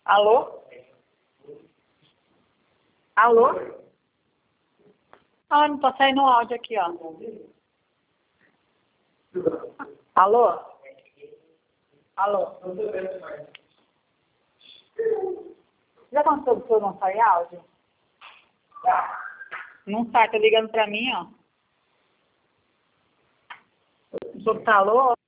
Alô? Alô? Ah, não tá saindo áudio aqui, ó. Alô? Alô? Já aconteceu que o senhor não sai áudio? Não sai, tá ligando pra mim, ó. O senhor tá alô?